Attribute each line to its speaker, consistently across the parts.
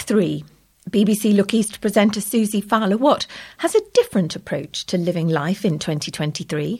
Speaker 1: 3. BBC Look East presenter Susie Fowler-Watt has a different approach to living life in 2023.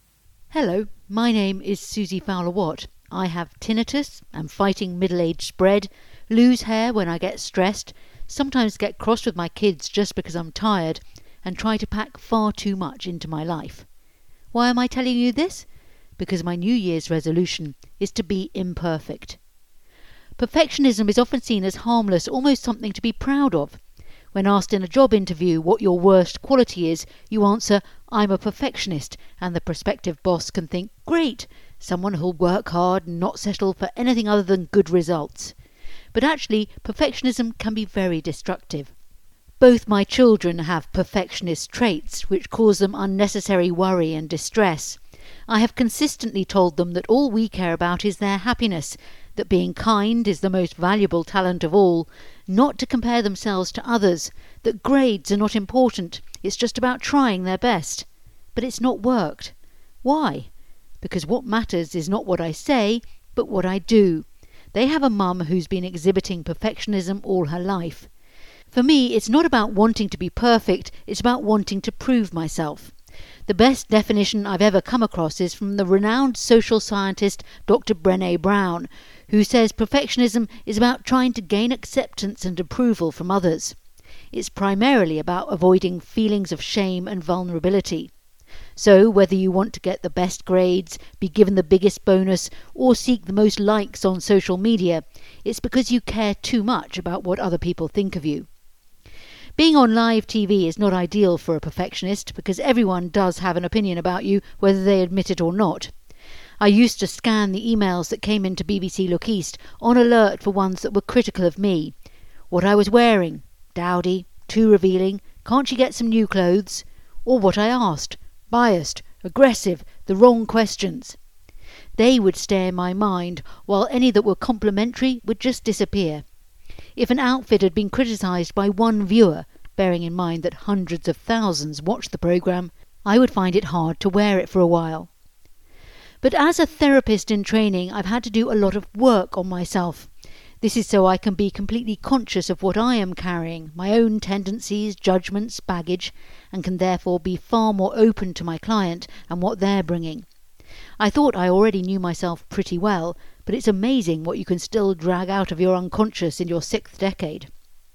Speaker 2: Hello, my name is Susie Fowler-Watt. I have tinnitus, am fighting middle-aged spread, lose hair when I get stressed, sometimes get cross with my kids just because I'm tired, and try to pack far too much into my life. Why am I telling you this? Because my New Year's resolution is to be imperfect. Perfectionism is often seen as harmless, almost something to be proud of. When asked in a job interview what your worst quality is, you answer, "I'm a perfectionist," and the prospective boss can think, great, someone who'll work hard and not settle for anything other than good results. But actually, perfectionism can be very destructive. Both my children have perfectionist traits, which cause them unnecessary worry and distress. I have consistently told them that all we care about is their happiness, that being kind is the most valuable talent of all, not to compare themselves to others, that grades are not important, it's just about trying their best. But it's not worked. Why? Because what matters is not what I say, but what I do. They have a mum who's been exhibiting perfectionism all her life. For me, it's not about wanting to be perfect, it's about wanting to prove myself. The best definition I've ever come across is from the renowned social scientist Dr. Brené Brown, who says perfectionism is about trying to gain acceptance and approval from others. It's primarily about avoiding feelings of shame and vulnerability. So, whether you want to get the best grades, be given the biggest bonus, or seek the most likes on social media, it's because you care too much about what other people think of you. Being on live TV is not ideal for a perfectionist because everyone does have an opinion about you, whether they admit it or not. I used to scan the emails that came into BBC Look East on alert for ones that were critical of me. What I was wearing, dowdy, too revealing, can't she get some new clothes? Or what I asked, biased, aggressive, the wrong questions. They would stay in my mind, while any that were complimentary would just disappear. If an outfit had been criticised by one viewer, bearing in mind that hundreds of thousands watched the programme, I would find it hard to wear it for a while. But as a therapist in training, I've had to do a lot of work on myself. This is so I can be completely conscious of what I am carrying, my own tendencies, judgments, baggage, and can therefore be far more open to my client and what they're bringing. I thought I already knew myself pretty well, but it's amazing what you can still drag out of your unconscious in your 6th decade.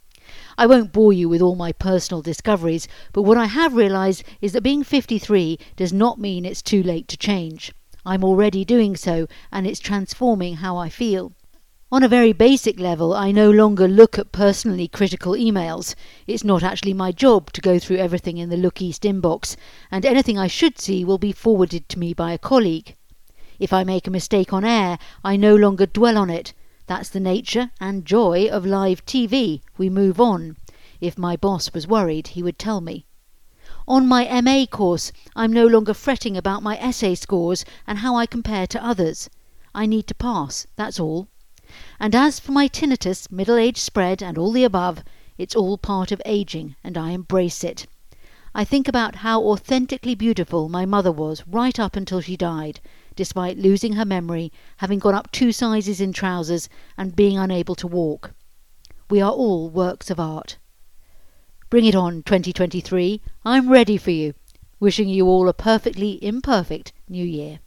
Speaker 2: I won't bore you with all my personal discoveries, but what I have realised is that being 53 does not mean it's too late to change. I'm already doing so, and it's transforming how I feel. On a very basic level, I no longer look at personally critical emails. It's not actually my job to go through everything in the Look East inbox, and anything I should see will be forwarded to me by a colleague. If I make a mistake on air, I no longer dwell on it. That's the nature and joy of live TV. We move on. If my boss was worried, he would tell me. On my MA course, I'm no longer fretting about my essay scores and how I compare to others. I need to pass, that's all. And as for my tinnitus, middle-aged spread and all the above, it's all part of ageing, and I embrace it. I think about how authentically beautiful my mother was right up until she died, despite losing her memory, having gone up 2 sizes in trousers, and being unable to walk. We are all works of art. Bring it on, 2023. I'm ready for you. Wishing you all a perfectly imperfect New Year.